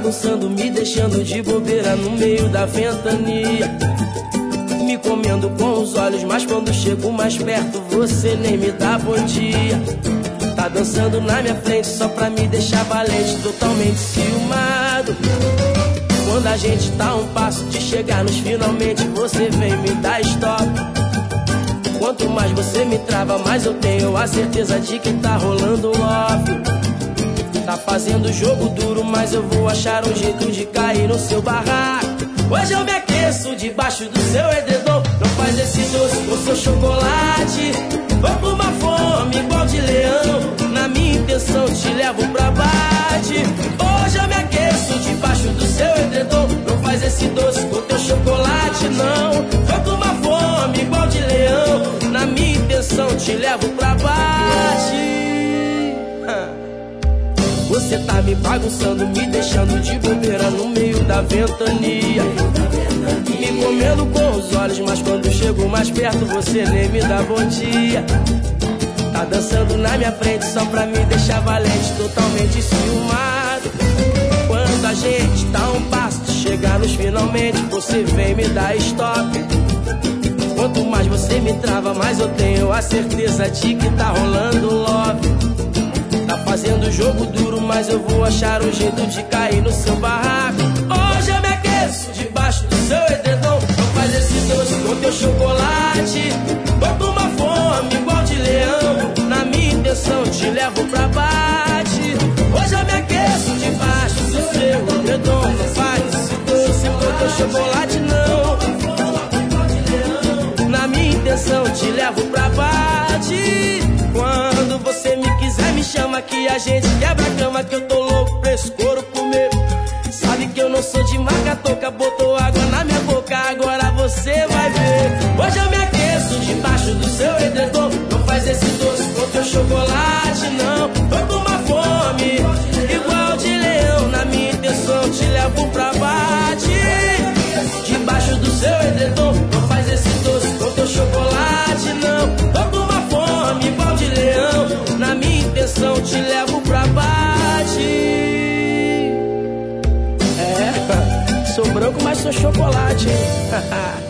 bagunçando, me deixando de bobeira no meio da ventania. Me comendo com os olhos, mas quando chego mais perto você nem me dá bom dia. Tá dançando na minha frente só pra me deixar valente, totalmente ciumado. Quando a gente tá a um passo de chegar nos finalmente, você vem me dar stop. Quanto mais você me trava, mais eu tenho a certeza de que tá rolando love. Tá fazendo jogo duro, mas eu vou achar um jeito de cair no seu barraco. Hoje eu me aqueço debaixo do seu edredom. Não faz esse doce com seu chocolate. Vou com uma fome igual de leão. Na minha intenção te levo pra bate. Hoje eu me aqueço debaixo do seu edredom. Não faz esse doce com teu chocolate, não. Vou com uma fome igual de leão. Na minha intenção te levo pra bate. Você tá me bagunçando, me deixando de bobeira no meio da ventania. Me comendo com os olhos, mas quando chego mais perto você nem me dá bom dia. Tá dançando na minha frente só pra me deixar valente, totalmente ciumado. Quando a gente tá a um passo de chegar nos finalmente, você vem me dar stop. Quanto mais você me trava, mais eu tenho a certeza de que tá rolando love. Tá fazendo jogo duro, mas eu vou achar um jeito de cair no seu barraco. Hoje eu me aqueço debaixo do seu edredom. Não faz esse doce com teu chocolate. Tô com uma fome igual de leão. Na minha intenção te levo pra bate. Hoje eu me aqueço debaixo do seu edredom. Não faz esse doce com teu chocolate, não. Na minha intenção te levo pra bate. Quando você me quiser, me chama que a gente quebra a cama, que eu tô louco pra esse couro comer. Sabe que eu não sou de marca-toca, botou água na minha boca, agora você vai ver. Hoje eu me aqueço debaixo do seu edredom. Não faz esse doce com teu chocolate, não. Tô com uma fome igual de leão. Na minha intenção te levo pra bate. Debaixo do seu edredom. Não faz esse doce com teu chocolate, não. Tô com uma fome igual de leão. Na minha intenção te levo pra bate. É, sou branco, mas sou chocolate, hein?